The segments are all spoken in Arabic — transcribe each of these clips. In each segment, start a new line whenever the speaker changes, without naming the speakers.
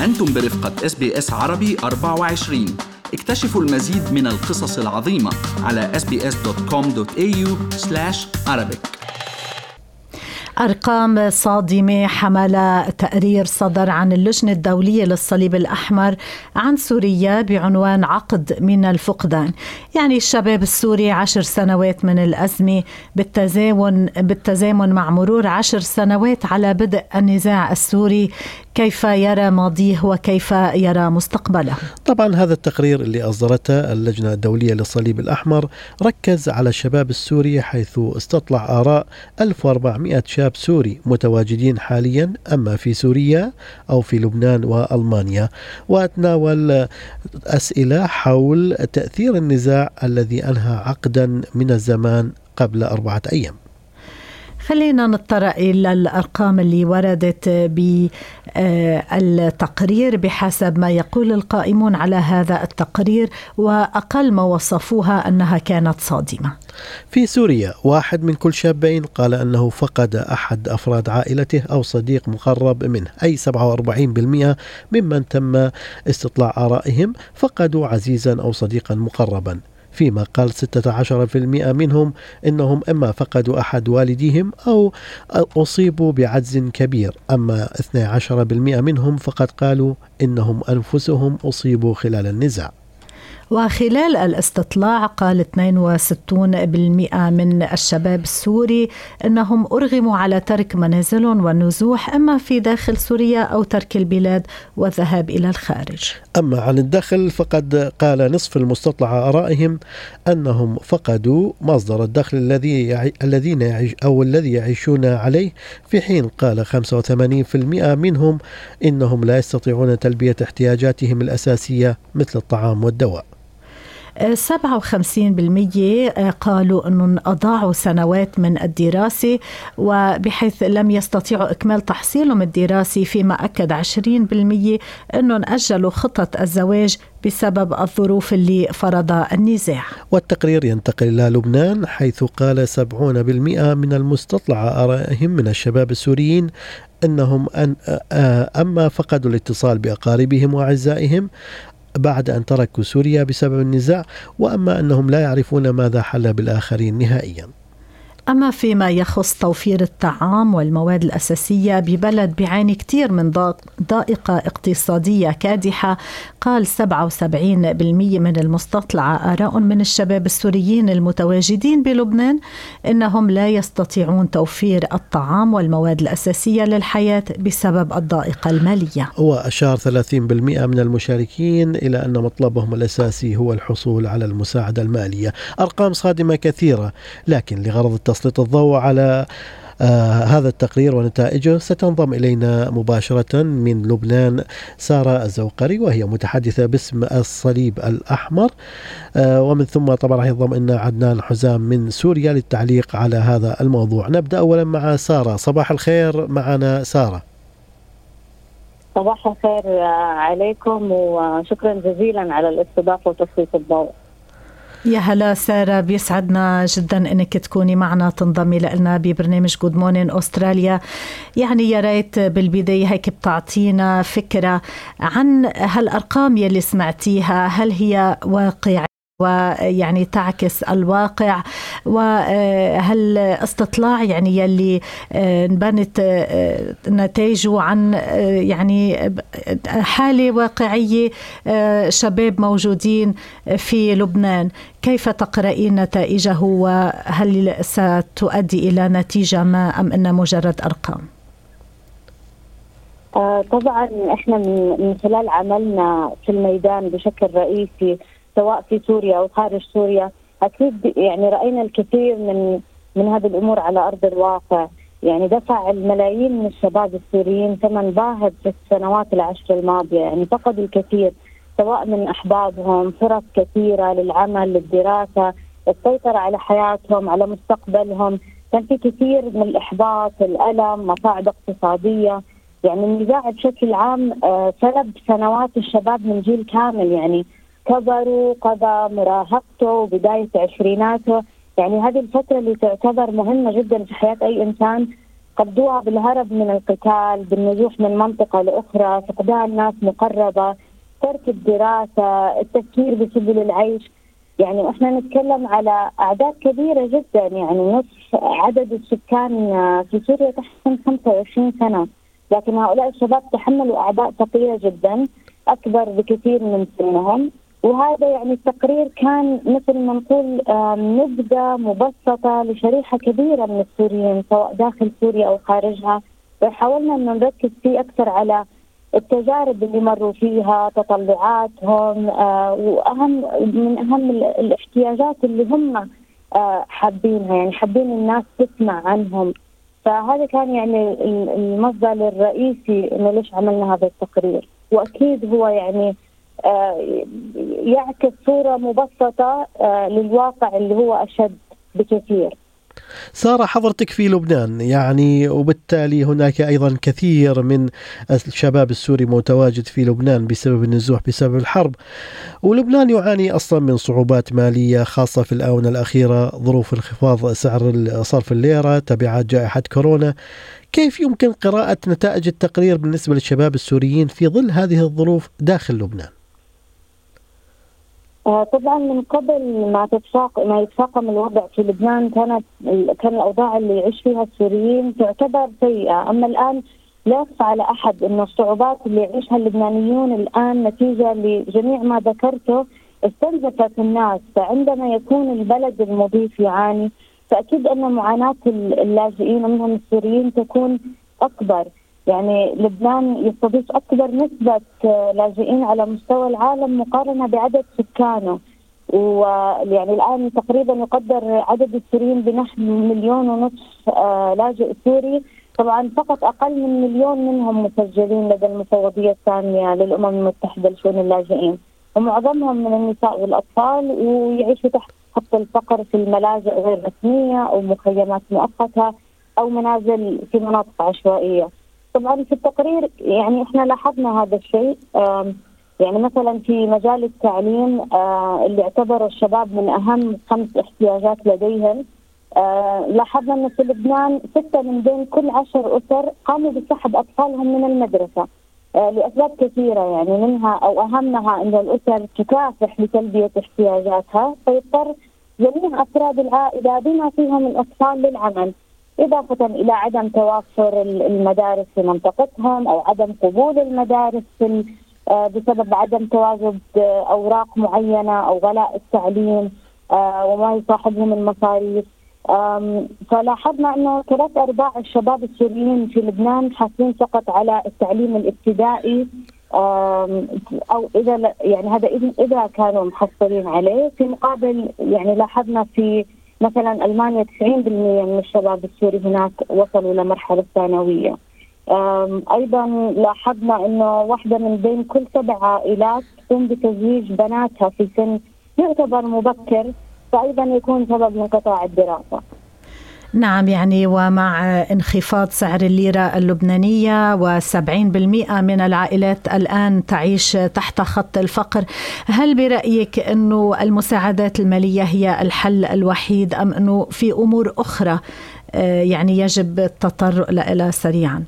أنتم برفقة SBS عربي 24. اكتشفوا المزيد من القصص العظيمة على sbs.com.au/Arabic.
أرقام صادمة حمل تقرير صدر عن اللجنة الدولية للصليب الأحمر عن سوريا بعنوان عقد من الفقدان. يعني الشباب السوري 10 سنوات من الأزمة بالتزامن مع مرور 10 سنوات على بدء النزاع السوري. كيف يرى ماضيه وكيف يرى مستقبله؟
طبعا هذا التقرير اللي أصدرته اللجنة الدولية للصليب الأحمر ركز على الشباب السوري، حيث استطلع آراء 1400 شاب سوري متواجدين حاليا أما في سوريا أو في لبنان وألمانيا، وتناول أسئلة حول تأثير النزاع الذي أنهى عقدا من الزمان قبل 4 أيام.
خلينا نتطرق إلى الأرقام اللي وردت بالتقرير بحسب ما يقول القائمون على هذا التقرير، وأقل ما وصفوها أنها كانت صادمة.
في سوريا 1 من كل شابين قال أنه فقد أحد أفراد عائلته أو صديق مقرب منه، أي 47% ممن تم استطلاع آرائهم فقدوا عزيزا أو صديقا مقربا، فيما قال 16% منهم إنهم إما فقدوا أحد والديهم أو أصيبوا بعجز كبير، أما 12% منهم فقد قالوا إنهم أنفسهم أصيبوا خلال النزاع.
وخلال الاستطلاع قال 62% من الشباب السوري أنهم أرغموا على ترك منازلهم والنزوح إما في داخل سوريا أو ترك البلاد والذهاب إلى الخارج.
أما عن الدخل فقد قال نصف المستطلع آرائهم أنهم فقدوا مصدر الدخل الذي يعيشون عليه، في حين قال 85% منهم إنهم لا يستطيعون تلبية احتياجاتهم الأساسية مثل الطعام والدواء.
57% قالوا أنهم أضاعوا سنوات من الدراسة وبحيث لم يستطيعوا إكمال تحصيلهم الدراسي، فيما أكد 20% أنهم أجلوا خطط الزواج بسبب الظروف اللي فرضها النزاع.
والتقرير ينتقل إلى لبنان، حيث قال 70% من المستطلع آرائهم من الشباب السوريين أنهم أما فقدوا الاتصال بأقاربهم وأعزائهم بعد أن تركوا سوريا بسبب النزاع، وأما أنهم لا يعرفون ماذا حل بالآخرين نهائيا.
أما فيما يخص توفير الطعام والمواد الأساسية ببلد بعاني كتير من ضائقة اقتصادية كادحة، قال 77% من المستطلع آراء من الشباب السوريين المتواجدين بلبنان إنهم لا يستطيعون توفير الطعام والمواد الأساسية للحياة بسبب الضائقة المالية.
وأشار 30% من المشاركين إلى أن مطلبهم الأساسي هو الحصول على المساعدة المالية. أرقام صادمة كثيرة، لكن لغرض تسليط الضوء على هذا التقرير ونتائجه ستنضم إلينا مباشرة من لبنان سارة الزوقري، وهي متحدثة باسم الصليب الأحمر، ومن ثم طبعا ينضم إلينا عدنان حزام من سوريا للتعليق على هذا الموضوع. نبدأ أولا مع سارة. صباح الخير معنا سارة.
صباح الخير عليكم، وشكرا جزيلا على الاستضافة وتسليط الضوء.
يا هلا سارة، بيسعدنا جدا انك تكوني معنا تنضمي لنا ببرنامج جود مورنينج أستراليا. يعني يا ريت بالبداية هيك بتعطينا فكرة عن هالأرقام يلي سمعتيها، هل هي واقعية ويعني تعكس الواقع، وهل استطلاع يعني يلي نبنت نتائجه عن يعني حالة واقعية شباب موجودين في لبنان، كيف تقرأين نتائجه وهل ستؤدي إلى نتيجة ما أم أنها مجرد أرقام؟
طبعا احنا من خلال عملنا في الميدان بشكل رئيسي سواء في سوريا أو خارج سوريا، أكيد يعني رأينا الكثير من هذه الأمور على أرض الواقع. يعني دفع الملايين من الشباب السوريين ثمن باهظ في السنوات ال10 الماضية، يعني فقدوا الكثير سواء من أحبابهم، فرص كثيرة للعمل، للدراسة، السيطرة على حياتهم، على مستقبلهم. كان في كثير من الإحباط، الألم، مصاعب اقتصادية. يعني النزاع بشكل عام سلب سنوات الشباب من جيل كامل، يعني كبروا، قضى مراهقته وبداية عشريناته. يعني هذه الفترة اللي تعتبر مهمة جدا في حياة أي إنسان قضوها بالهرب من القتال، بالنزوح من منطقة لأخرى، فقدان ناس مقربة، ترك الدراسة، التفكير بسبل العيش. يعني احنا نتكلم على أعداد كبيرة جدا، يعني نصف عدد السكان في سوريا تحت 25 سنة، لكن هؤلاء الشباب تحملوا أعباء ثقيلة جدا أكبر بكثير من سنهم. وهذا يعني التقرير كان مثل ما نقول نبذة مبسطة لشريحة كبيرة من السوريين سواء داخل سوريا أو خارجها. حاولنا أن نركز فيه أكثر على التجارب اللي مروا فيها، تطلعاتهم، وأهم من أهم الاحتياجات اللي هم حابينها، يعني حابين الناس تسمع عنهم. فهذا كان يعني المصدر الرئيسي إنه ليش عملنا هذا التقرير. وأكيد هو يعني يعكس صورة مبسطة للواقع اللي هو أشد بكثير.
سارة، حضرتك في لبنان يعني، وبالتالي هناك أيضا كثير من الشباب السوري متواجد في لبنان بسبب النزوح بسبب الحرب، ولبنان يعاني أصلا من صعوبات مالية خاصة في الآونة الأخيرة، ظروف انخفاض سعر صرف الليرة، تبعات جائحة كورونا. كيف يمكن قراءة نتائج التقرير بالنسبة للشباب السوريين في ظل هذه الظروف داخل لبنان؟
طبعا من قبل ما يتفاقم الوضع في لبنان كان الأوضاع اللي يعيش فيها السوريين تعتبر سيئة. أما الآن لا يخفى على أحد أن الصعوبات اللي يعيشها اللبنانيون الآن نتيجة لجميع ما ذكرته استنزفت الناس. فعندما يكون البلد المضيف يعاني فأكيد أن معاناة اللاجئين ومنهم السوريين تكون أكبر. يعني لبنان يستضيف أكبر نسبة لاجئين على مستوى العالم مقارنة بعدد سكانه، ويعني الآن تقريبا يقدر عدد السوريين بنحو 1.5 مليون لاجئ سوري. طبعا فقط أقل من 1 مليون منهم مسجلين لدى المفوضية الثانية للأمم المتحدة لشؤون اللاجئين، ومعظمهم من النساء والأطفال، ويعيشوا تحت خط الفقر في الملاجئ غير رسمية أو مخيمات مؤقتة أو منازل في مناطق عشوائية. طبعا في التقرير يعني احنا لاحظنا هذا الشيء. يعني مثلا في مجال التعليم اللي اعتبروا الشباب من أهم 5 احتياجات لديهم، لاحظنا أن في لبنان 6 من بين كل 10 أسر قاموا بسحب أطفالهم من المدرسة لأسباب كثيرة، يعني منها أو أهمها أن الأسر تكافح لتلبية احتياجاتها، فيضطر جميع أفراد العائلة بما فيهم الأطفال للعمل، إضافة إلى عدم توافر المدارس في منطقتهم أو عدم قبول المدارس بسبب عدم تواجد أوراق معينة أو غلاء التعليم وما يصاحبهم من مصاريف. فلاحظنا أنه 3/4 الشباب السوريين في لبنان حاصلين فقط على التعليم الابتدائي، أو إذا يعني هذا إذا كانوا محصلين عليه. في مقابل يعني لاحظنا في مثلا ألمانيا 90% من الشباب السوري هناك وصلوا لمرحلة الثانوية. أيضا لاحظنا أنه 1 من بين كل 7 عائلات تقوم بتزويج بناتها في سن يعتبر مبكر، فأيضا يكون سبب من انقطاع الدراسة.
نعم، يعني ومع انخفاض سعر الليرة اللبنانية و70% من العائلات الآن تعيش تحت خط الفقر، هل برأيك أنه المساعدات المالية هي الحل الوحيد أم أنه في أمور أخرى يعني يجب التطرق لها سريعا؟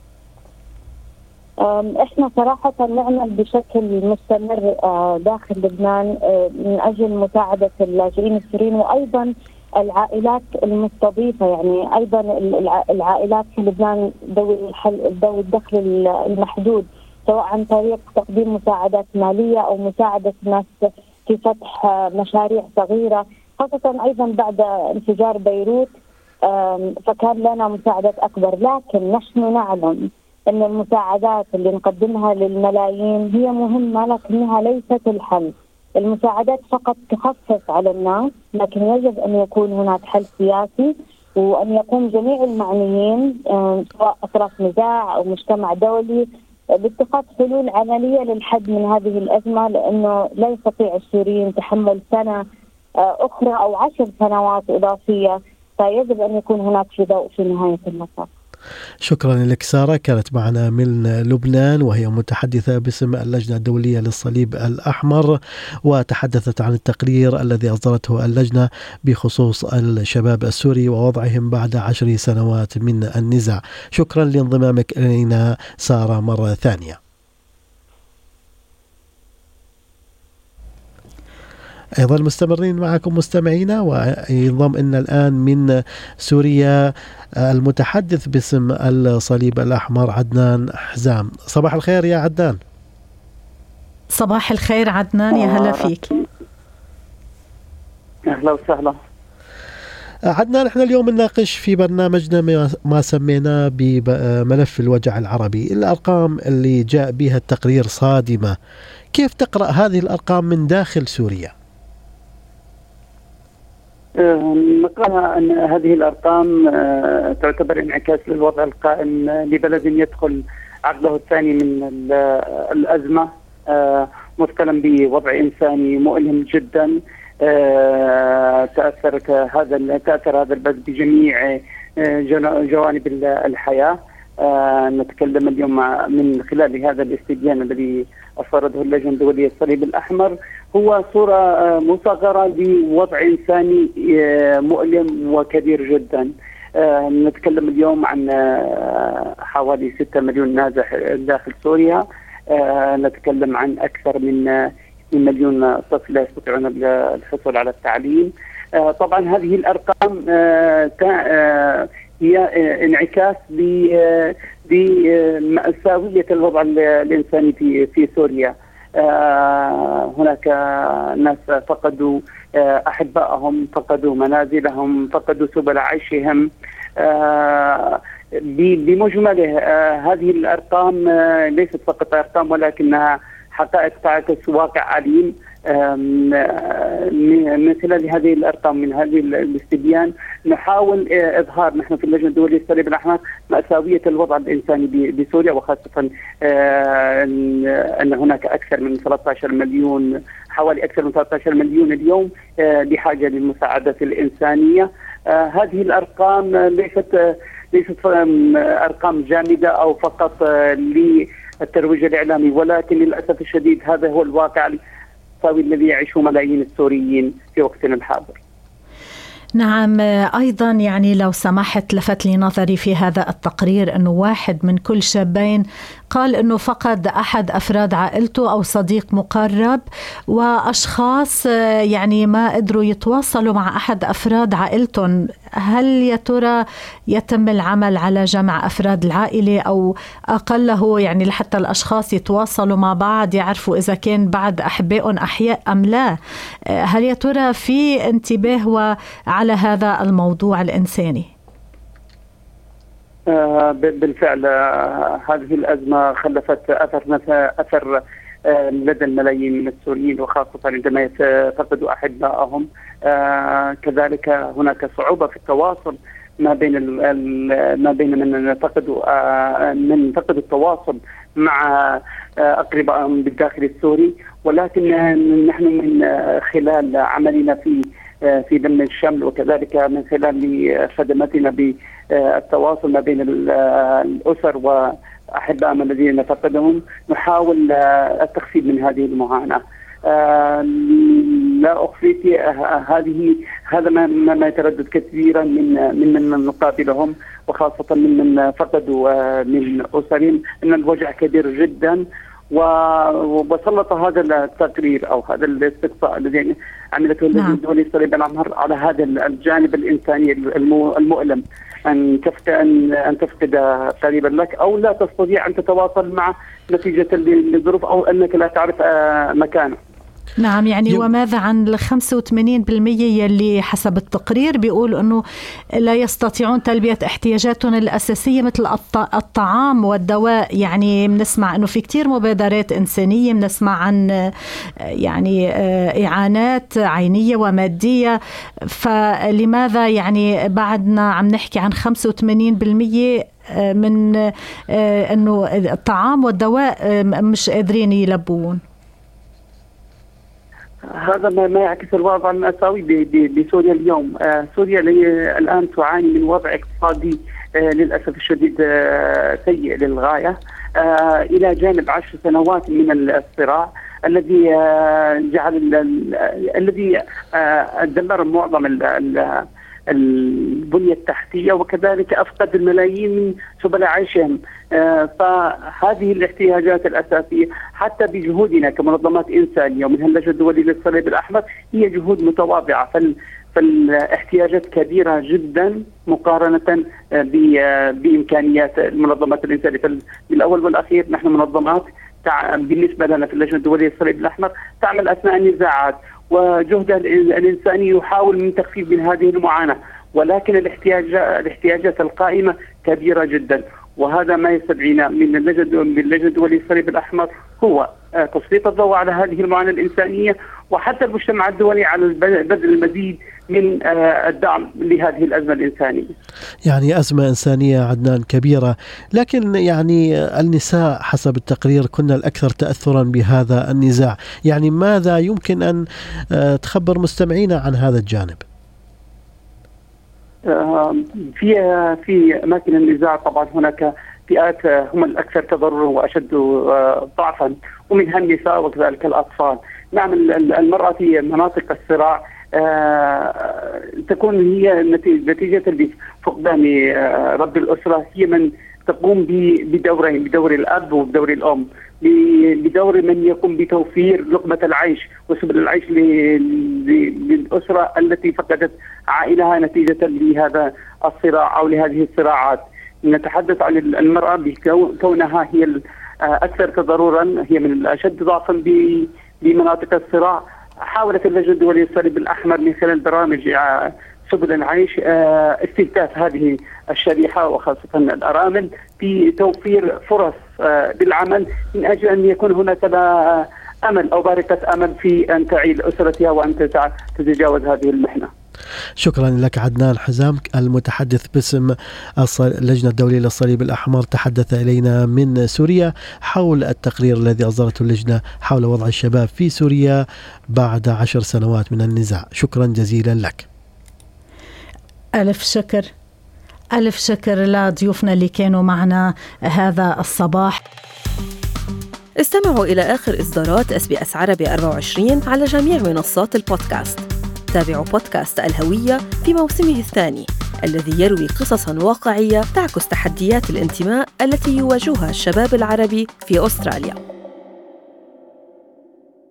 احنا صراحة نعمل بشكل مستمر داخل لبنان من أجل مساعدة اللاجئين السوريين وأيضا العائلات المستضيفة. يعني أيضا العائلات في لبنان ذوي الدخل المحدود، سواء عن طريق تقديم مساعدات مالية أو مساعدة الناس في فتح مشاريع صغيرة، خاصة أيضا بعد انفجار بيروت فكان لنا مساعدات أكبر. لكن نحن نعلم أن المساعدات اللي نقدمها للملايين هي مهمة لكنها ليست الحل. المساعدات فقط تخفف على الناس، لكن يجب أن يكون هناك حل سياسي وأن يقوم جميع المعنيين سواء أطراف نزاع أو مجتمع دولي باتخاذ حلول عملية للحد من هذه الأزمة، لأنه لا يستطيع السوريين تحمل سنة أخرى أو 10 سنوات إضافية، فيجب أن يكون هناك في ضوء في نهاية المطاف.
شكرا لك سارة، كانت معنا من لبنان وهي متحدثة باسم اللجنة الدولية للصليب الأحمر، وتحدثت عن التقرير الذي أصدرته اللجنة بخصوص الشباب السوري ووضعهم بعد 10 سنوات من النزاع. شكرا لانضمامك إلينا سارة مرة ثانية. أيضا مستمرين معكم مستمعينا، وينضم إن الآن من سوريا المتحدث باسم الصليب الأحمر عدنان حزام. صباح الخير يا عدنان.
صباح الخير عدنان، يا هلا فيك.
أهلا وسهلا
عدنان، احنا اليوم نناقش في برنامجنا ما سميناه بملف الوجع العربي. الأرقام اللي جاء بها التقرير صادمة، كيف تقرأ هذه الأرقام من داخل سوريا؟
نقرأ أن هذه الأرقام تعتبر انعكاس للوضع القائم لبلد يدخل عقده الثاني من الأزمة، مثقلا بوضع إنساني مؤلم جدا. تأثر هذا البلد بجميع جوانب الحياة. نتكلم اليوم من خلال هذا الاستبيان الذي أصدرته اللجنة الدولية للصليب الأحمر، هو صورة مصغرة لوضع إنساني مؤلم وكبير جدا. نتكلم اليوم عن حوالي 6 مليون نازح داخل سوريا. نتكلم عن أكثر من 2 مليون طفل لا يستطيعون الحصول على التعليم. طبعا هذه الأرقام هي انعكاس بمأساوية الوضع الإنساني في سوريا. هناك ناس فقدوا أحبائهم، فقدوا منازلهم، فقدوا سبل عيشهم. بمجمله هذه الأرقام ليست فقط أرقام، ولكنها حقائق تعكس واقع أليم. من خلال هذه الأرقام، من هذه الاستبيان، نحاول إظهار نحن في اللجنة الدولية للصليب الأحمر مأساوية الوضع الإنساني بسوريا، وخاصة أن هناك أكثر من 13 مليون، حوالي أكثر من 13 مليون اليوم بحاجة للمساعدة الإنسانية. هذه الأرقام ليست أرقام جامدة أو فقط للترويج الإعلامي، ولكن للأسف الشديد هذا هو الواقع الذي يعيشه ملايين السوريين في وقتنا الحاضر.
نعم، أيضا يعني لو سمحت، لفت لي نظري في هذا التقرير أنه 1 من كل شابين قال أنه فقد أحد أفراد عائلته أو صديق مقرب، وأشخاص يعني ما قدروا يتواصلوا مع أحد أفراد عائلتهم. هل يا ترى يتم العمل على جمع أفراد العائلة أو أقله يعني لحتى الأشخاص يتواصلوا مع بعض، يعرفوا إذا كان بعد أحبائهم أحياء أم لا؟ هل يا ترى في انتباه على هذا الموضوع الإنساني؟
بالفعل هذه الأزمة خلفت أثر لدى الملايين من السوريين، وخاصة عندما يفقدوا أحبائهم. كذلك هناك صعوبة في التواصل ما بين من فقدوا التواصل مع أقربائهم بالداخل السوري. ولكن نحن من خلال عملنا في ضمن الشمل، وكذلك من خلال خدماتنا بالتواصل ما بين الأسر وأحبائهم الذين فقدهم، نحاول التخفيف من هذه المعاناة. لا أخفيك، هذا ما يتردد كثيرا من نقابلهم، وخاصة من فقدوا من أسرهم، أن الوجع كبير جدا. وسلط هذا التقرير أو هذا الاستقصاء الذي عملته اللجنة الدولية للصليب الأحمر على هذا الجانب الإنساني المؤلم، أن تفقد قريبا لك أو لا تستطيع أن تتواصل معه نتيجة للظروف، أو أنك لا تعرف مكانه.
نعم، يعني وماذا عن 85% يلي حسب التقرير بيقول أنه لا يستطيعون تلبية احتياجاتهم الأساسية مثل الطعام والدواء؟ يعني بنسمع أنه في كتير مبادرات إنسانية، بنسمع عن يعني إعانات عينية ومادية، فلماذا يعني بعدنا عم نحكي عن 85% من أنه الطعام والدواء مش قادرين يلبون؟
هذا ما يعكس الوضع المأساوي بسوريا اليوم. سوريا الآن تعاني من وضع اقتصادي للأسف الشديد سيء للغاية، إلى جانب 10 سنوات من الصراع الذي الذي دمر معظم البنية التحتية، وكذلك أفقد الملايين من سبل عيشهم. فهذه الاحتياجات الأساسية حتى بجهودنا كمنظمات إنسانية ومنها اللجنة الدولية للصليب الأحمر هي جهود متواضعة، فالاحتياجات كبيرة جدا مقارنة بإمكانيات المنظمات الإنسانية. بالأول والأخير نحن منظمات بالنسبة لنا في اللجنة الدولية للصليب الأحمر تعمل أثناء النزاعات، وجهدها الإنساني يحاول من تخفيف من هذه المعاناة، ولكن الاحتياجات القائمة كبيرة جدا. وهذا ما يستدعينا من اللجنة الدولية للصليب الأحمر هو تسليط الضوء على هذه المعاناة الإنسانية، وحتى المجتمع الدولي على بذل المزيد من الدعم لهذه الأزمة الإنسانية.
يعني أزمة إنسانية عدنان كبيرة، لكن يعني النساء حسب التقرير كنا الأكثر تأثرا بهذا النزاع. يعني ماذا يمكن أن تخبر مستمعينا عن هذا الجانب؟
في أماكن النزاع طبعا هناك فئات هم الأكثر تضررا وأشد ضعفا، ومنها النساء وكذلك الأطفال. نعم، المرأة في مناطق الصراع تكون هي نتيجة لفقدان رب الأسرة، هي من تقوم بدورين، بدور الأب وبدور الأم، بدور من يقوم بتوفير لقمة العيش وسبل العيش للأسرة التي فقدت عائلها نتيجة لهذا الصراع أو لهذه الصراعات. نتحدث عن المرأة بكونها هي الأكثر تضررا، هي من الأشد ضعفا بمناطق الصراع. حاولت اللجنة الدولية للصليب الأحمر من خلال برامج سبل العيش استهداف هذه الشريحة وخاصة الأرامل في توفير فرص للعمل من أجل أن يكون هناك أمل أو بارقة أمل في أن تعيد أسرتها وأن تتجاوز هذه المحنة.
شكرا لك عدنان حزام، المتحدث باسم اللجنة الدولية للصليب الأحمر، تحدث إلينا من سوريا حول التقرير الذي أصدرته اللجنة حول وضع الشباب في سوريا بعد 10 سنوات من النزاع. شكرا جزيلا لك.
ألف شكر لضيوفنا اللي كانوا معنا هذا الصباح.
استمعوا إلى آخر إصدارات SBS عربي 24 على جميع منصات البودكاست. تابعوا بودكاست الهوية في موسمه الثاني الذي يروي قصصاً واقعية تعكس تحديات الانتماء التي يواجهها الشباب العربي في أستراليا.